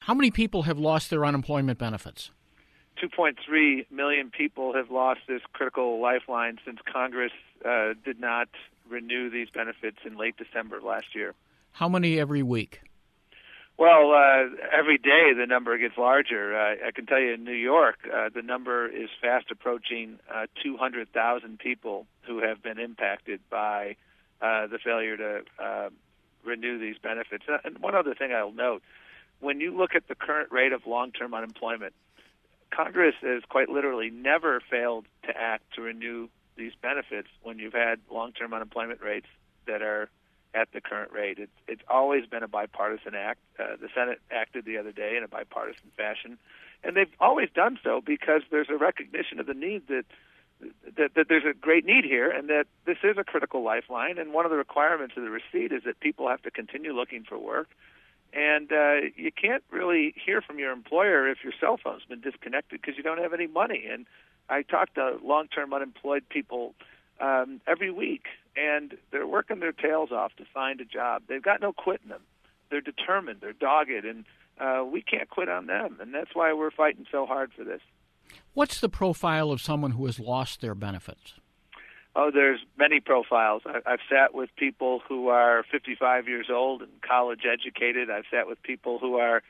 How many people have lost their unemployment benefits? 2.3 million people have lost this critical lifeline since Congress did not renew these benefits in late December of last year. How many every week? Well, every day the number gets larger. I can tell you in New York, the number is fast approaching 200,000 people who have been impacted by the failure to renew these benefits. And one other thing I'll note, when you look at the current rate of long-term unemployment, Congress has quite literally never failed to act to renew these benefits when you've had long-term unemployment rates that are at the current rate. It's always been a bipartisan act. The Senate acted the other day in a bipartisan fashion, and they've always done so because there's a recognition of the need that there's a great need here, and that this is a critical lifeline. And one of the requirements of the receipt is that people have to continue looking for work. And you can't really hear from your employer if your cell phone's been disconnected because you don't have any money. And I talk to long-term unemployed people every week, and they're working their tails off to find a job. They've got no quit in them. They're determined. They're dogged, and we can't quit on them. And that's why we're fighting so hard for this. What's the profile of someone who has lost their benefits? Oh, there's many profiles. I've sat with people who are 55 years old and college educated. I've sat with people who are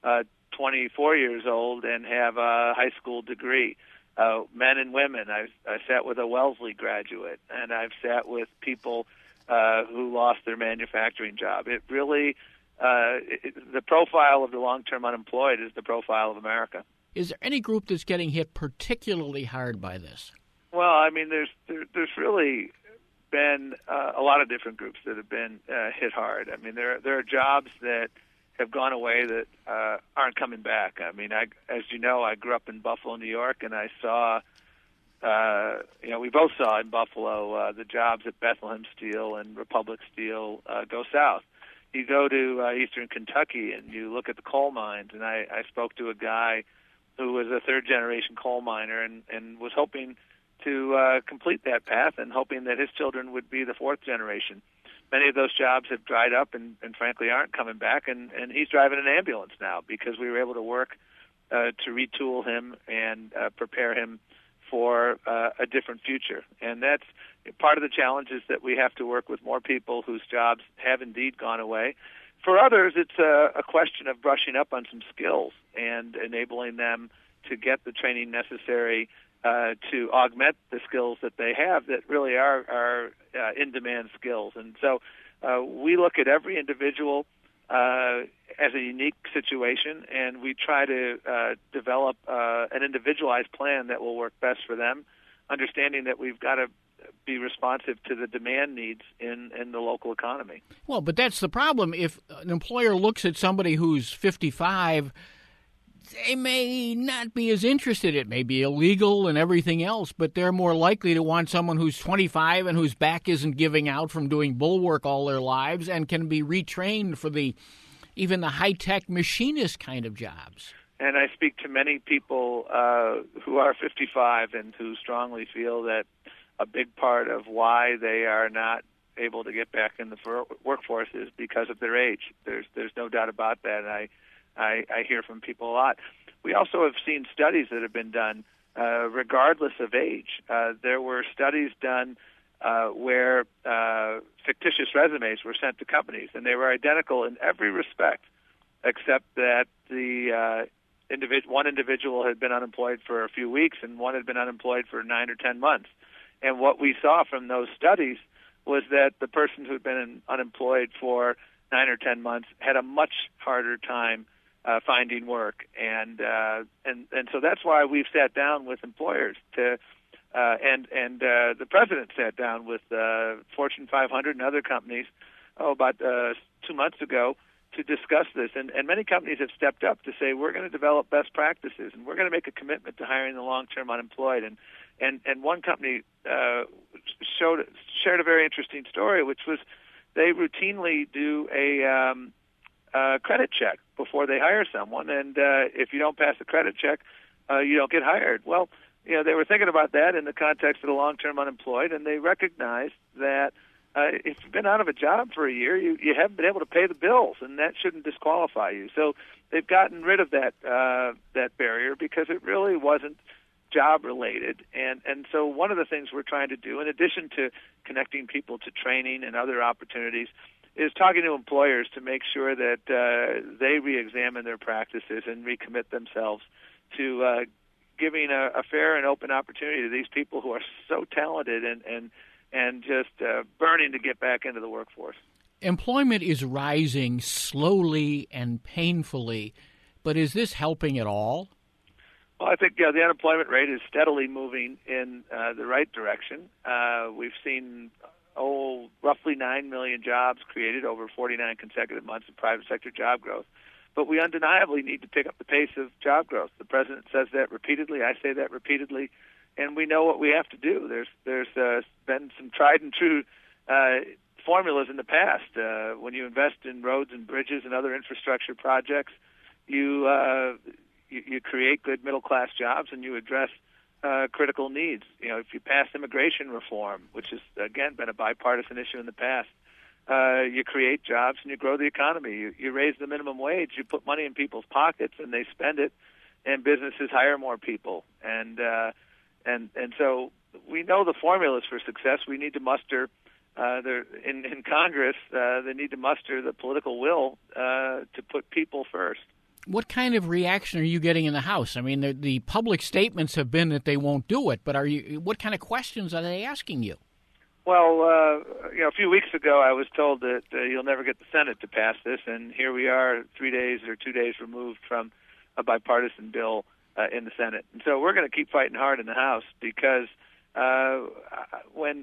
24 years old and have a high school degree. Men and women. I sat with a Wellesley graduate, and I've sat with people who lost their manufacturing job. It really, the profile of the long-term unemployed is the profile of America. Is there any group that's getting hit particularly hard by this? Well, I mean, there's really been a lot of different groups that have been hit hard. I mean, there are jobs that have gone away that aren't coming back. I mean, as you know, I grew up in Buffalo, New York, and I saw, we both saw in Buffalo the jobs at Bethlehem Steel and Republic Steel go south. You go to eastern Kentucky and you look at the coal mines, and I spoke to a guy who was a third-generation coal miner and was hoping to complete that path and hoping that his children would be the fourth generation. Many of those jobs have dried up and frankly aren't coming back, and he's driving an ambulance now because we were able to work to retool him and prepare him for a different future. And that's part of the challenge, is that we have to work with more people whose jobs have indeed gone away. For others, it's a question of brushing up on some skills and enabling them to get the training necessary to augment the skills that they have that really are in-demand skills. And so we look at every individual as a unique situation, and we try to develop an individualized plan that will work best for them, understanding that we've got to be responsive to the demand needs in the local economy. Well, but that's the problem. If an employer looks at somebody who's 55, they may not be as interested. It may be illegal and everything else, but they're more likely to want someone who's 25 and whose back isn't giving out from doing bull work all their lives and can be retrained for even the high-tech machinist kind of jobs. And I speak to many people who are 55 and who strongly feel that a big part of why they are not able to get back in the workforce is because of their age. There's no doubt about that, and I hear from people a lot. We also have seen studies that have been done regardless of age. There were studies done where fictitious resumes were sent to companies, and they were identical in every respect, except that the one individual had been unemployed for a few weeks and one had been unemployed for 9 or 10 months. And what we saw from those studies was that the person who had been unemployed for 9 or 10 months had a much harder time finding work, and so that's why we've sat down with employers to, and the president sat down with Fortune 500 and other companies about 2 months ago to discuss this, and many companies have stepped up to say we're going to develop best practices and we're going to make a commitment to hiring the long-term unemployed, and one company shared a very interesting story, which was they routinely do a credit check before they hire someone, and if you don't pass the credit check, you don't get hired. Well, they were thinking about that in the context of the long-term unemployed, and they recognized that if you've been out of a job for a year, you haven't been able to pay the bills, and that shouldn't disqualify you. So they've gotten rid of that barrier because it really wasn't job related. And so one of the things we're trying to do, in addition to connecting people to training and other opportunities, is talking to employers to make sure that they re-examine their practices and recommit themselves to giving a fair and open opportunity to these people who are so talented and just burning to get back into the workforce. Employment is rising slowly and painfully, but is this helping at all? Well, I think the unemployment rate is steadily moving in the right direction. We've seen roughly 9 million jobs created over 49 consecutive months of private sector job growth. But we undeniably need to pick up the pace of job growth. The president says that repeatedly. I say that repeatedly. And we know what we have to do. There's been some tried and true formulas in the past. When you invest in roads and bridges and other infrastructure projects, you create good middle class jobs and you address critical needs. You know, if you pass immigration reform, which has again been a bipartisan issue in the past, you create jobs and you grow the economy. You raise the minimum wage. You put money in people's pockets and they spend it, and businesses hire more people. And so we know the formulas for success. We need to muster in Congress. They need to muster the political will to put people first. What kind of reaction are you getting in the House? I mean, the public statements have been that they won't do it, but what kind of questions are they asking you? Well, a few weeks ago, I was told that you'll never get the Senate to pass this, and here we are 2 days removed from a bipartisan bill in the Senate. And so we're going to keep fighting hard in the House because when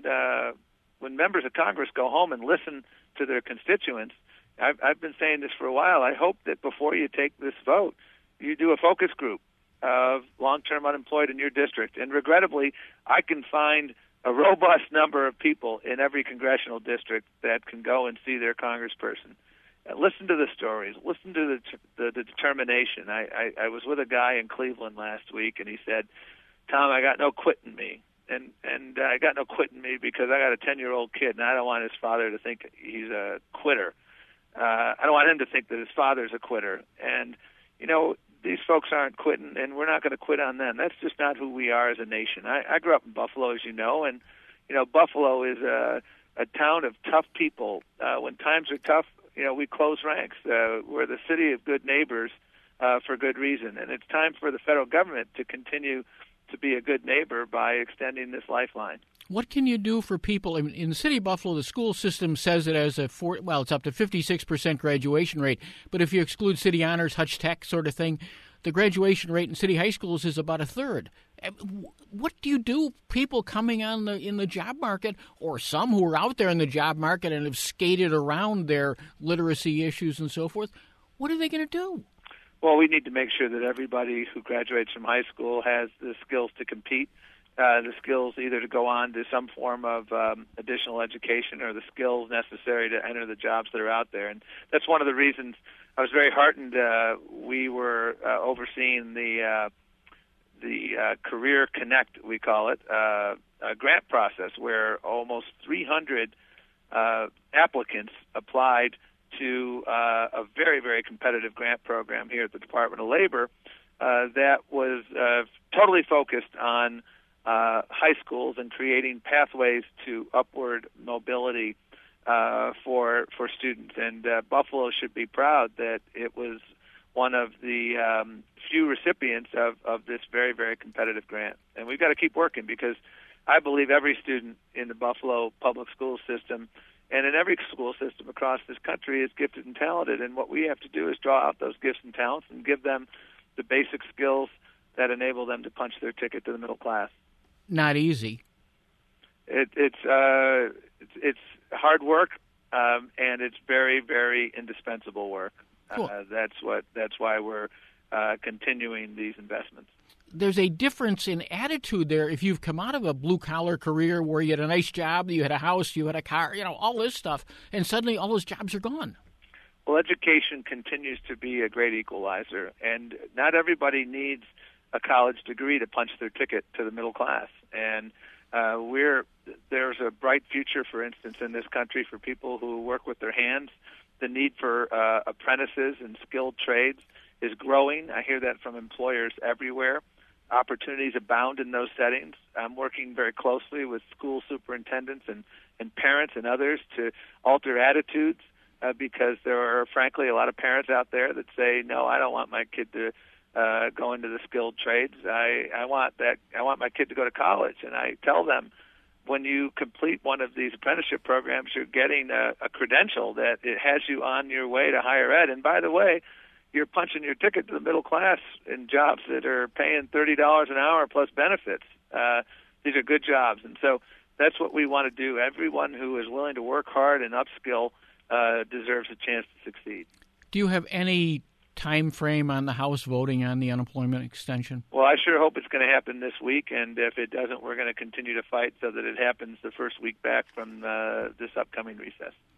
members of Congress go home and listen to their constituents, I've been saying this for a while. I hope that before you take this vote, you do a focus group of long-term unemployed in your district. And regrettably, I can find a robust number of people in every congressional district that can go and see their congressperson. Listen to the stories. Listen to the determination. I was with a guy in Cleveland last week, and he said, "Tom, I got no quit in me." And I got no quit in me because I got a 10-year-old kid, and I don't want his father to think he's a quitter. I don't want him to think that his father's a quitter. And, these folks aren't quitting, and we're not going to quit on them. That's just not who we are as a nation. I grew up in Buffalo, as you know, and, Buffalo is a town of tough people. When times are tough, we close ranks. We're the city of good neighbors for good reason. And it's time for the federal government to continue to be a good neighbor by extending this lifeline. What can you do for people? I mean, in the city of Buffalo, the school system says it has it's up to 56% graduation rate. But if you exclude city honors, Hutch Tech sort of thing, the graduation rate in city high schools is about a third. What do you do? People coming in the job market, or some who are out there in the job market and have skated around their literacy issues and so forth, what are they going to do? Well, we need to make sure that everybody who graduates from high school has the skills to compete. The skills either to go on to some form of additional education or the skills necessary to enter the jobs that are out there. And that's one of the reasons I was very heartened. We were overseeing the Career Connect, we call it, a grant process where almost 300 applicants applied to a very, very competitive grant program here at the Department of Labor that was totally focused on high schools and creating pathways to upward mobility for students. And Buffalo should be proud that it was one of the few recipients of this very, very competitive grant. And we've got to keep working because I believe every student in the Buffalo public school system and in every school system across this country is gifted and talented. And what we have to do is draw out those gifts and talents and give them the basic skills that enable them to punch their ticket to the middle class. Not easy. It's hard work, and it's very, very indispensable work. Cool. That's why we're continuing these investments. There's a difference in attitude there. If you've come out of a blue-collar career where you had a nice job, you had a house, you had a car, all this stuff, and suddenly all those jobs are gone. Well, education continues to be a great equalizer, and not everybody needs a college degree to punch their ticket to the middle class. And There's a bright future, for instance, in this country for people who work with their hands. The need for apprentices and skilled trades is growing. I hear that from employers everywhere. Opportunities abound in those settings. I'm working very closely with school superintendents and parents and others to alter attitudes because there are, frankly, a lot of parents out there that say, no, I don't want my kid to go into the skilled trades. I want my kid to go to college. And I tell them, when you complete one of these apprenticeship programs, you're getting a credential that it has you on your way to higher ed. And by the way, you're punching your ticket to the middle class in jobs that are paying $30 an hour plus benefits. These are good jobs. And so that's what we want to do. Everyone who is willing to work hard and upskill deserves a chance to succeed. Do you have any time frame on the House voting on the unemployment extension? Well, I sure hope it's going to happen this week, and if it doesn't, we're going to continue to fight so that it happens the first week back from this upcoming recess.